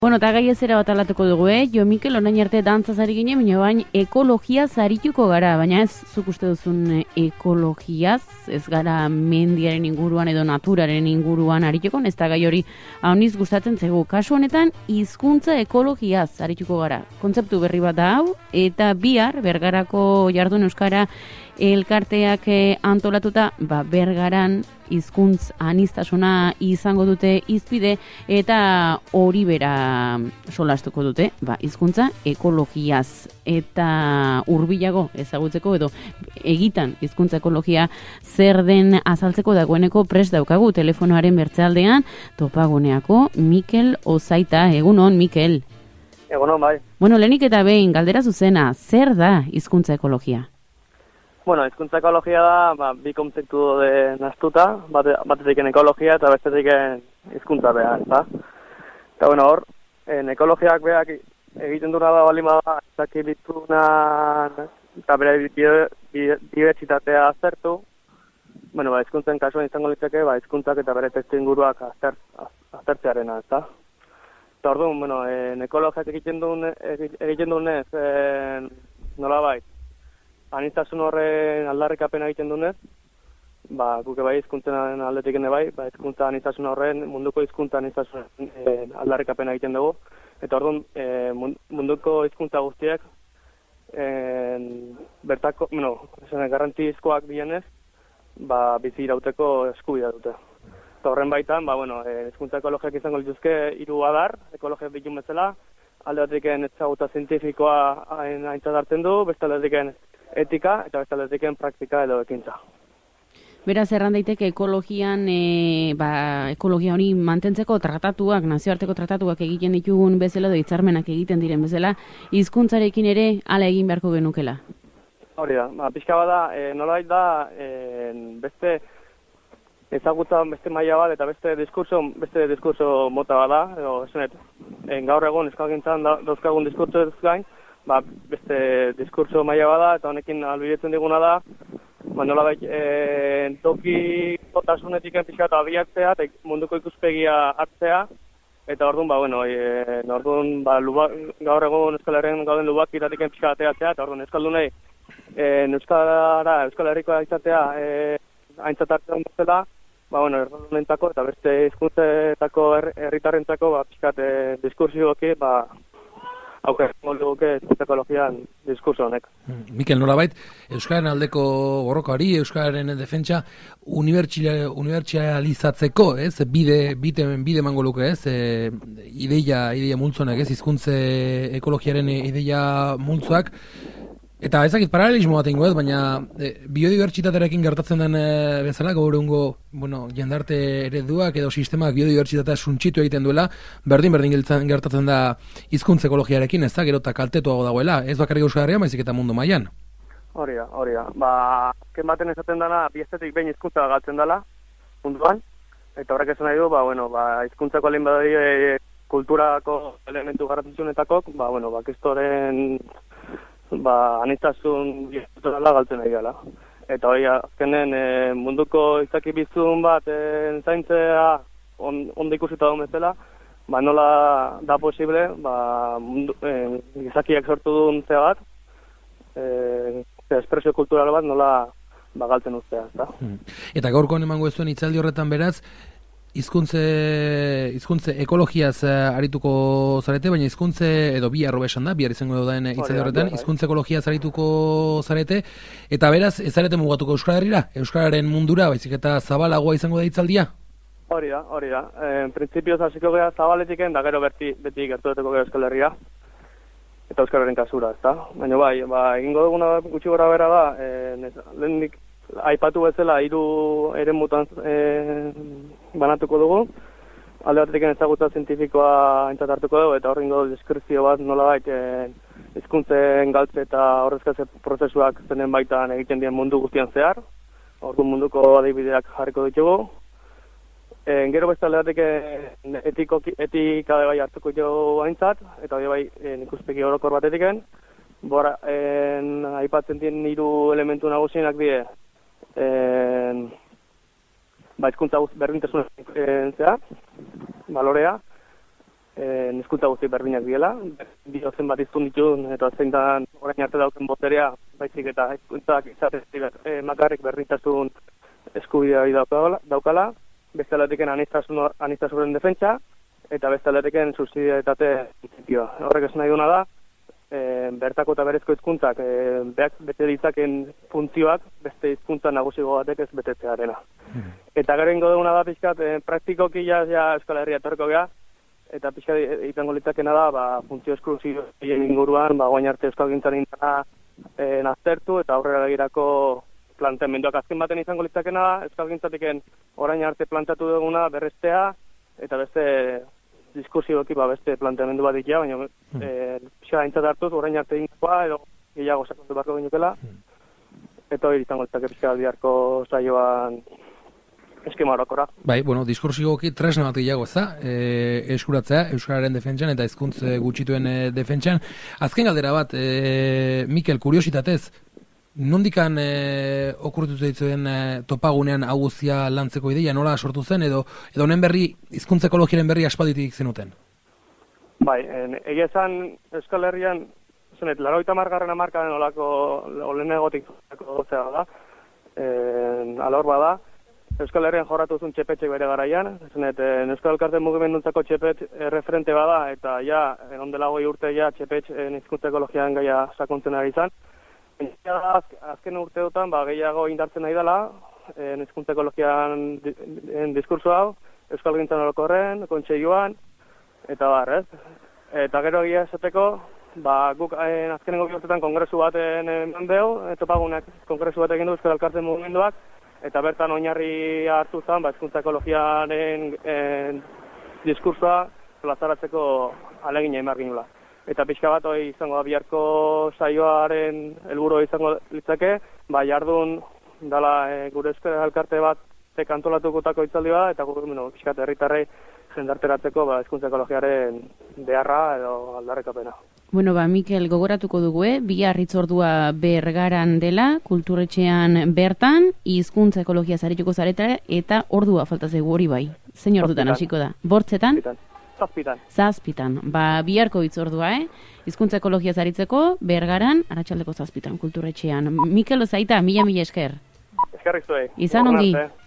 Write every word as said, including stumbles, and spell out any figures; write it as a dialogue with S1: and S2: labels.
S1: Bueno, eta gai ezera bat alatuko dugu, eh? Jo, Mikel, orain arte dantzaz ari ginen, baina bain ekologia zarituko gara, baina ez zuk uste duzun ekologiaz, ez gara mendiaren inguruan edo naturaren inguruan arituko, ez da gai hori hauniz gustatzen zego. Kasu honetan, hizkuntza ekologiaz arituko gara. Kontzeptu berri bat da hau, eta bihar, Bergarako Jardun Euskara elkarteak antolatuta, ba, Bergaran hizkuntz aniztasuna izango dute hizpide eta hori bera solastuko dute, ba, hizkuntza ekologiaz eta hurbilago ezagutzeko edo egitan hizkuntza ekologia zer den azaltzeko dagoeneko prest daukagu telefonoaren bertzealdean Topaguneako Mikel Ozaita. Egunon, Mikel.
S2: Egunon, bai.
S1: Bueno, lehenik eta behin, galdera zuzena, zer da hizkuntza ekologia?
S2: Bueno, hizkuntza ekologia da, ba, bi kontzeptu de naztuta, bate, batetik ekologia eta bestetik hizkuntza beha, ezta? Eta, bueno, hor, en ekologiak beak egiten duna da balima da, ezaki bitunan eta bere dibertsitatea aztertu. Bueno, ba, hizkuntzen kasuan izango litzake, ba, hizkuntzak eta bere testu inguruak azter, aztertzearena, ezta? Eta orduan, bueno, en ekologiak egiten duen, egiten duenez, en, nolabait, aniztasun horren aldarrikapena egiten dunez, ba, guke bai hizkuntzen aldetik ene bai, ba, hizkuntza aniztasun horren, munduko hizkuntza aniztasun e, aldarrikapena egiten dugu. Eta orduan, e, munduko hizkuntza guztiek, e, bertako, bueno, garrantzizkoak dienez, ba, bizi irauteko eskubidea dute. Eta horren baitan, ba, bueno, e, hizkuntza ekologiak izango lituzke hiru adar, ekologiak bitun bezala, alde batetik ezagutza zientifikoa aintzat hartzen du, beste aldetik etika eta beste aldetik praktika edo ekintza.
S1: Beraz, erran daiteke ekologian, e, ba, ekologia hori mantentzeko tratatuak, nazioarteko tratatuak egiten ditugun bezala edo hitzarmenak egiten diren bezala, hizkuntzarekin ere hala egin beharko genukela.
S2: Hori da, ba, pixka bada, e, nolabait da, e, beste ezagutza beste maila bat eta beste diskurso, beste diskurso mota bada, edo esanet, e, gaur egun euskalgintzan da, dauzkagun diskurso ez gain, ba, beste diskurso maila bada eta honekin albidetzen diguna da, ba, nolabait, e, toki potasunetik pixka eta abiatzea eta munduko ikuspegia hartzea, eta orduan, ba, bueno, e, orduan, ba, luba, gaur egun Euskal Herrian gauden lubak iratik pixka ateatzea, eta orduan Euskaldunei, e, Euskalara, Euskal Herrikoa izatea, e, aintzat hartzen bezala, ba, bueno, erdalunentako eta beste hizkuntzetako herritarrentzako, ba, pixkat, e, diskursioki, ba, aukera molduguke ekologian diskurso honek.
S3: Mikel, nolabait, Euskararen aldeko borrokari, Euskararen defentsa unibertsalizatzeko, ez? Bide, bide, bide emango luke, ez? E, ideia, ideia multzonek, ez? Hizkuntze ekologiaren ideia multzoak. Eta ezakit paralelismo bat ingo ez, baina e, biodibertsitatearekin gertatzen den e, bezala, gaur egungo, bueno, jendarte ereduak edo sistemak biodibertsitatea suntxitu egiten duela, berdin-berdin gertatzen da hizkuntza ekologiarekin, ez da, gero eta kaltetuago dagoela, ez bakarrik Euskal Herrian, baizik eta mundu mailan.
S2: Hori da, hori da. Ba, azken baten esaten dana, bi estetik behin hizkuntza galtzen dela, munduan, eta horrek esan nahi du, ba, bueno, ba, hizkuntzako alin badari e, kulturako elementu garrantzitsuenetako, ba, bueno, ba, kistoren ba, aniztasun kulturala galtzen ari gala. Eta hori, azkenen e, munduko izaki bizun bat e, zaintzea on, ondo ikusita daun bezala, ba, nola da posible, ba, mundu, e, izakiak sortu duen zea bat, e, espresio kultural bat nola ba, galtzen ustea. Eta,
S3: hmm. eta gaurkoan emango ez duen hitzaldi horretan beraz, hizkuntze hizkuntze ekologiaz arituko zarete, baina hizkuntze edo bi arroba esan da, bihar izango dauden hitzaldi horretan, hizkuntze ekologiaz arituko zarete, eta beraz ez zarete mugatuko Euskal Herrira, Euskararen mundura, baizik eta zabalagoa izango da hitzaldia?
S2: Hori da, hori da. En printzipioz hasiko gara zabaletiken, da gero berti beti gertueteko gara Euskal Herria, eta Euskararen kasura, ezta? Baina bai, ba, egingo duguna gutxi gora bera da, e, lehenik aipatu bezala hiru eremutan e, banatuko dugu. Alde batetik ezagutza zientifikoa aintzat hartuko dugu eta horrengo deskripzio bat nolabait e, hizkuntzen galtze eta horrezkatze prozesuak zenen baitan egiten dien mundu guztian zehar. Orduan munduko adibideak jarriko ditugu. E, gero beste alde batetik etiko, etika bai hartuko ditugu aintzat eta hori bai e, ikuspegi orokor batetiken. Bora, en, aipatzen dien hiru elementu nagusienak die En, ba, hizkuntza berdintasun zea, balorea, e, hizkuntza guzti berdinak diela, dio zenbat hiztun ditun eta zein da orain arte dauken boterea, baizik eta hizkuntzak izatezik e, makarrik berdintasun eskubidea daukala, daukala beste aldetik aniztasunen defentsa, eta beste aldetik subsidiaritate printzipioa. Horrek esan nahi duna da, e, bertako eta berezko hizkuntzak e, beak bete ditzaken funtzioak beste hizkuntza nagusigo batek ez betetzearena. Hmm. Eta gero ingo duguna da pixkat, e, praktikoki ja, ja Euskal Herria etorriko geha, eta pixkat izango litzakena da, ba, funtzio esklusibien inguruan, ba, guain arte euskalgintzan indana e, naztertu, eta aurrera begirako planteamenduak azken baten izango litzakena da, euskalgintzatiken orain arte plantatu duguna berrestea, eta beste diskursiboki ba, beste planteamendu bat dikia, baina mm. e, pixa aintzat hartuz, orain arte ingoa, edo gehiago sakontu barko ginukela, mm. eta hori izango litzake pixka biharko saioan eskema horokora.
S3: Bai, bueno, diskursiboki tresna bat gehiago ez da, e, eskuratzea, euskararen defentsan eta hizkuntz gutxituen e, defentsan. Azken galdera bat, e, Mikel, kuriositatez, nondikan e, okurtu zaitzuen e, topagunean hau guztia lantzeko ideia, nola sortu zen, edo edo honen berri, hizkuntza ekologiaren berri aspalditik zenuten?
S2: Bai, en, egia esan Euskal Herrian, zenet, laroita margarren amarkaren olako, olenegotik zera da, en, alor bada, Euskal Herrian jorratu zuen txepetxe bere garaian, zenet, en, Euskal Elkarte mugimenduntzako txepet referente bada, eta ja, ondela goi urte ja, txepetx hizkuntza ekologian gaia sakontzen ari izan. Azken urteotan ba, gehiago indartzen nahi dela, hizkuntza ekologian di, diskurso hau, Euskal Gintzan orokorren, kontseioan, eta bar, ez? Eta gero egia esateko, ba, guk en, azkenengo bi urtetan kongresu baten eman deu, topagunak kongresu bat egin du Euskal Elkarte mugimenduak, eta bertan oinarri hartu zen, ba, hizkuntza ekologiaren en, diskursoa plazaratzeko alegina emarginula. Eta pixka bat hori izango da biharko saioaren helburu izango litzake, ba jardun dala e, gure Euskal Elkarte bat tekantolatutako hitzaldi bat, eta gure bueno, pixka herritarrei jendarteratzeko ba hizkuntza ekologiaren beharra edo aldarrikapena.
S1: Bueno, ba Mikel gogoratuko dugu, eh? Bihar hitzordua Bergaran dela, kulturetxean bertan, hizkuntza ekologia sarituko zaretara eta ordua falta zaigu hori bai. Zein ordutan hasiko da? Bortzetan?
S2: Zazpitan.
S1: Zazpitan. Ba, biharko hitzordua, eh? Hizkuntza ekologia zaritzeko, Bergaran, arratsaldeko zazpitan, kulturetxean. Mikel Ozaita, mila mila esker.
S2: Eskerrik zuei.
S1: Izan ongi.